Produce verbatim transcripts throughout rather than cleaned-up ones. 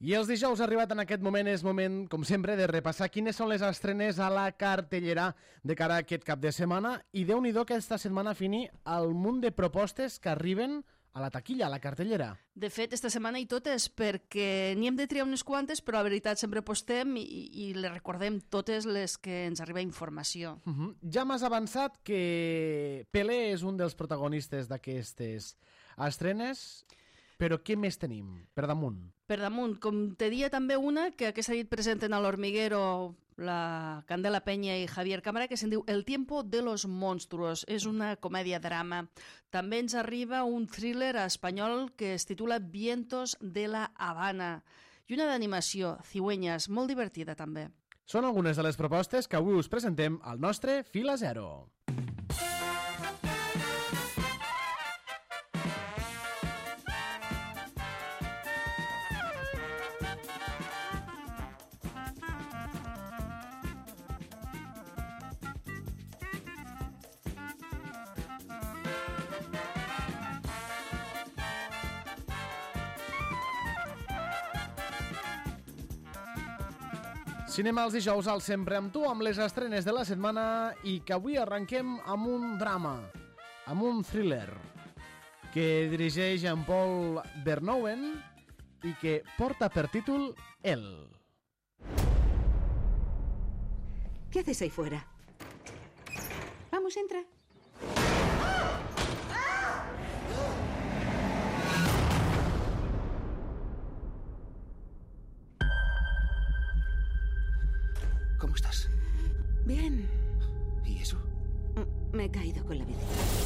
I els dijous arribat en aquest moment és moment, com sempre, de repassar quines són les estrenes a la cartellera de cara a aquest cap de setmana. I Déu-n'hi-do que aquesta setmana fini el munt de propostes que arriben a la taquilla, a la cartellera. De fet, esta setmana i totes, perquè n'hi hem de triar unes quantes, però la veritat sempre apostem i, i les recordem totes les que ens arriba informació. Uh -huh. Ja m'has avançat que Pelé és un dels protagonistes d'aquestes estrenes, però què més tenim per damunt? Per damunt, com te dia també una que aquesta nit presenten a l'Hormiguero la Candela Peña i Javier Cámara, que se'n diu El tiempo de los monstruos. És una comèdia-drama. També ens arriba un thriller espanyol que es titula Vientos de la Habana i una d'animació, Cigüeñas, molt divertida també. Són algunes de les propostes que avui us presentem al nostre Fil a Zero. Cinema els dijous al Sempre amb tu, amb les estrenes de la setmana, i que avui arrenquem amb un drama, amb un thriller, que dirigeix en Paul Verhoeven i que porta per títol El. ¿Qué haces ahí fuera? Vamos, entra. ¿Cómo estás? Bien. ¿Y eso? Me he caído con la bici.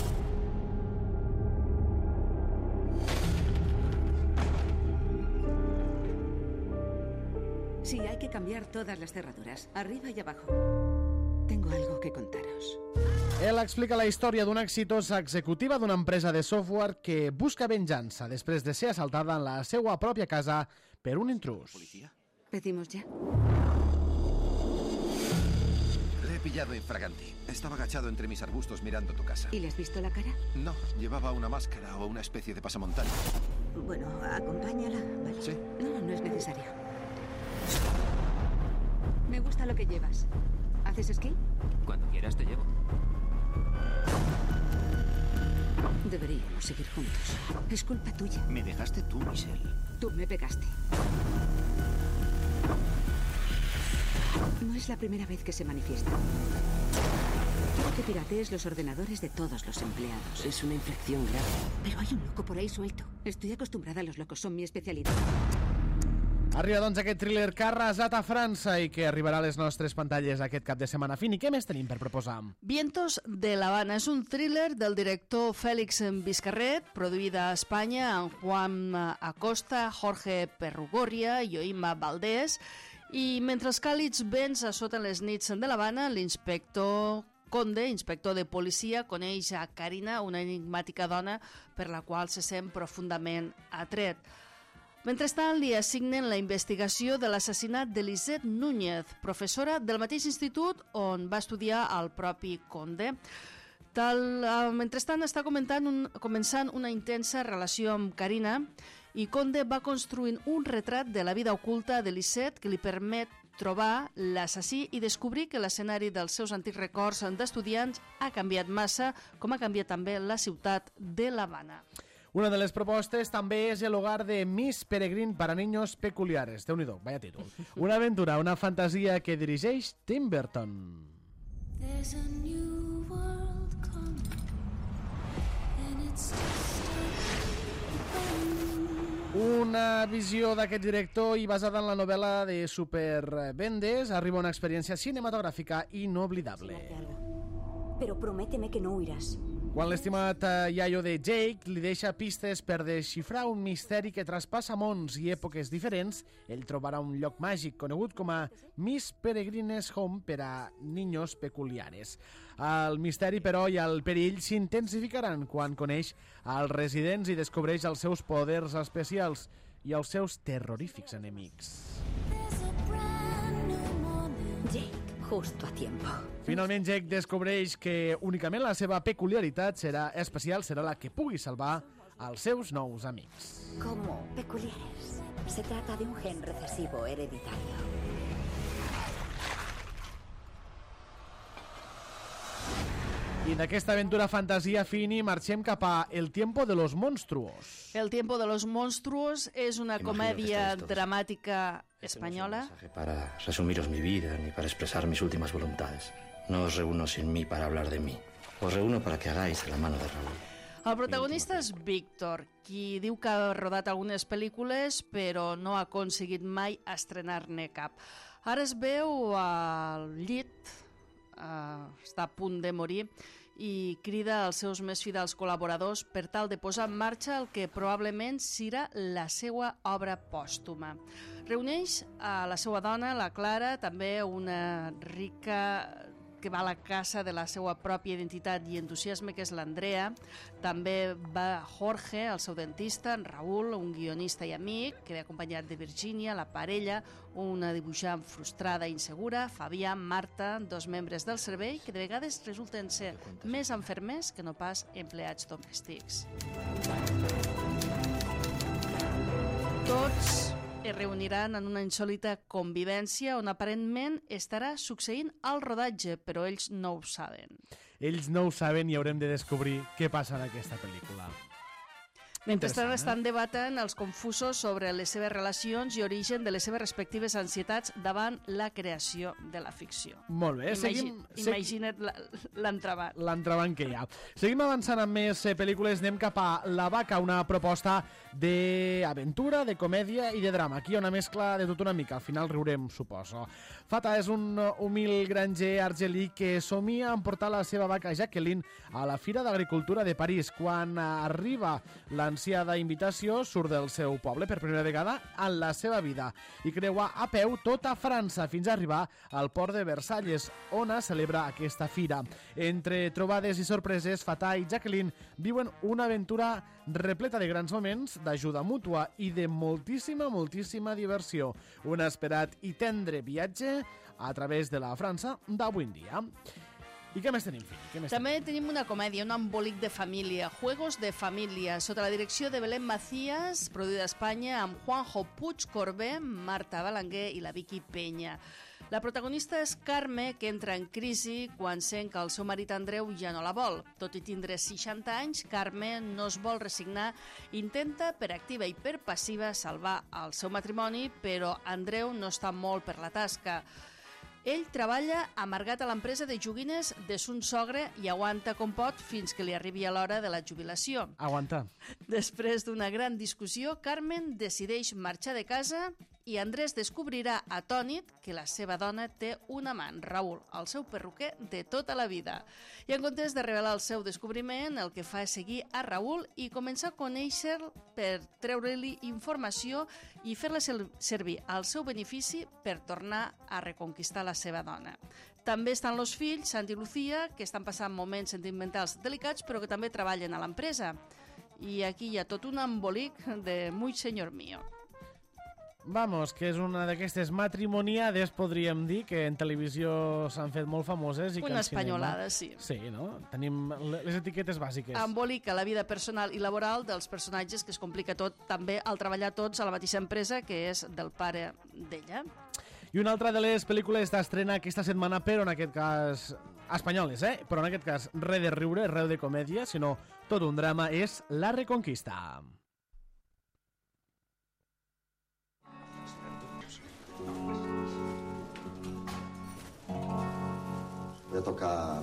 Sí, hay que cambiar todas las cerraduras, arriba y abajo. Tengo algo que contaros. Él explica la història d'una exitosa executiva d'una empresa de software que busca venjança després de ser assaltada en la seva pròpia casa per un intrus. ¿Policía? ¿Pedimos ya? Le he pillado infraganti. Estaba agachado entre mis arbustos mirando tu casa. ¿Y le has visto la cara? No, llevaba una máscara o una especie de pasamontaña. Bueno, acompáñala, ¿vale? Sí. No, no es necesario. Me gusta lo que llevas. ¿Haces esquí? Cuando quieras te llevo. Deberíamos seguir juntos. Es culpa tuya. Me dejaste tú, Michelle. Tú me pegaste. No es la primera vez que se manifiesta. Quiero que piratees los ordenadores de todos los empleados. Es una infracción grave. Pero hay un loco por ahí suelto. Estoy acostumbrada a los locos, son mi especialidad. Arriba, doncs, aquest thriller que ha arrasat a França i que arribarà a les nostres pantalles aquest cap de setmana. Fini, què més tenim per proposar? Vientos de la Habana és un thriller del director Félix Vizcarret, produïda a Espanya amb Juan Acosta, Jorge Perrugoria i Oima Valdés. I mentre els càlids vents assoten les nits de l'Havana, l'inspector Conde, inspector de policia, coneix a Karina, una enigmàtica dona per la qual se sent profundament atret. Mentrestant, li assignen la investigació de l'assassinat de Lisette Núñez, professora del mateix institut on va estudiar el propi Conde. Tal, uh, mentrestant, està un, començant una intensa relació amb Karina i Conde va construint un retrat de la vida oculta de Lisette que li permet trobar l'assassí i descobrir que l'escenari dels seus antics records d'estudiants ha canviat massa, com ha canviat també la ciutat de l'Havana. Una de les propostes també és el hogar de Miss Peregrine para niños peculiares. Déu-n'hi-do, vaya títol. Una aventura, una fantasia que dirigeix Tim Burton. There's a new world coming, and it's una visió d'aquest director i basada en la novel·la de Super Vendes, arriba una experiència cinematogràfica inoblidable. Pero prométeme que no huirás. Quan l'estimat iaio de Jake li deixa pistes per desxifrar un misteri que traspassa mons i èpoques diferents, ell trobarà un lloc màgic conegut com a Miss Peregrine's Home per a niños peculiares. El misteri, però, i el perill s'intensificaran quan coneix als residents i descobreix els seus poders especials i els seus terrorífics enemics. Jake, justo a tiempo. Finalment, Jake descobreix que únicament la seva peculiaritat serà especial serà la que pugui salvar als seus nous amics. ¿Cómo peculiares? Se trata de un gen recesivo hereditario. I d'aquesta aventura fantasia, Fini, marxem cap a El tiempo de los monstruos. El tiempo de los monstruos és una comèdia dramàtica española. No es un mensaje para resumiros mi vida ni para expresar mis últimas voluntades. No os reúno sin mí para hablar de mí. Os reúno para que hagáis de la mano de Raúl. El protagonista és Víctor, qui diu que ha rodat algunes pel·lícules però no ha aconseguit mai estrenar-ne cap. Ara es veu al llit, uh, està a punt de morir, i crida als seus més fidels col·laboradors per tal de posar en marxa el que probablement serà la seva obra pòstuma. Reuneix a la seva dona, la Clara, també una rica que va a la casa de la seva pròpia identitat i entusiasme, que és l'Andrea. També va Jorge, el seu dentista, en Raúl, un guionista i amic, que ve acompanyat de Virginia, la parella, una dibuixant frustrada i insegura, Fabià, Marta, dos membres del servei, que de vegades resulten ser més enfermers que no pas empleats domèstics. Tots es reuniran en una insòlita convivència on aparentment estarà succeint el rodatge, però ells no ho saben. Ells no ho saben i haurem de descobrir què passa en aquesta pel·lícula. Mentrestant estan debatent els confusos sobre les seves relacions i origen de les seves respectives ansietats davant la creació de la ficció. Molt bé, seguim... Imagina't l'entrebat. L'entrebat que hi ha. Seguim avançant amb més pel·lícules, anem cap a La vaca, una proposta d'aventura, de comèdia i de drama. Aquí hi ha una mescla de tot una mica, al final riurem, suposo. Fata és un humil granger argelí que somia en portar la seva vaca Jacqueline a la Fira d'Agricultura de París. Quan arriba l'ansiada invitació, surt del seu poble per primera vegada en la seva vida i creua a peu tota França fins a arribar al port de Versalles, on es celebra aquesta fira. Entre trobades i sorpreses, Fata i Jacqueline viuen una aventura repleta de grans moments, d'ajuda mútua i de moltíssima, moltíssima diversió. Un esperat i tendre viatge a través de la França d'avui en dia. I què més tenim, Fini? Què més També tenim una comèdia, un embolic de família, Juegos de Família, sota la direcció de Belén Macías, produïda a Espanya amb Juanjo Puig Corbé, Marta Balanguer i la Vicky Peña. La protagonista és Carme, que entra en crisi quan sent que el seu marit Andreu ja no la vol. Tot i tindre seixanta anys, Carme no es vol resignar, intenta per activa i per passiva salvar el seu matrimoni, però Andreu no està molt per la tasca. Ell treballa amargat a l'empresa de joguines de son sogre i aguanta com pot fins que li arribi a l'hora de la jubilació. Aguanta. Després d'una gran discussió, Carmen decideix marxar de casa i Andrés descobrirà atònit que la seva dona té un amant, Raúl, el seu perruquer de tota la vida. I en comptes de revelar el seu descobriment, el que fa és seguir a Raúl i començar a conèixer-lo per treure-li informació i fer-la servir al seu benefici per tornar a reconquistar la seva dona. També estan els fills, Santi i Lucía, que estan passant moments sentimentals delicats, però que també treballen a l'empresa. I aquí hi ha tot un embolic de muy señor mío. Vamos, que és una d'aquestes matrimoniades, podríem dir, que en televisió s'han fet molt famoses. I una espanyolada, sí. Sí, no? Tenim les etiquetes bàsiques. Embolica la vida personal i laboral dels personatges, que es complica tot també al treballar tots a la mateixa empresa, que és del pare d'ella. I una altra de les pel·lícules d'estrena aquesta setmana, però en aquest cas espanyoles, eh? Però en aquest cas res de riure, res de comèdia, sinó tot un drama, és La Reconquista. Voy a tocar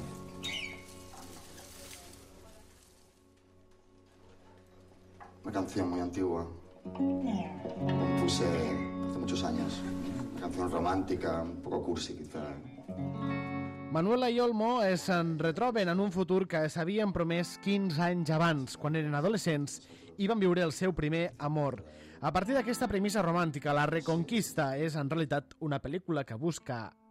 una canción muy antigua. Compuse hace muchos años. Una canción romántica, un poco cursi, quizá. Manuela i Olmo es retroben en un futur que s'havien promès quinze anys abans, quan eren adolescents i van viure el seu primer amor. A partir d'aquesta premissa romàntica, La Reconquista és en realitat una pel·lícula que busca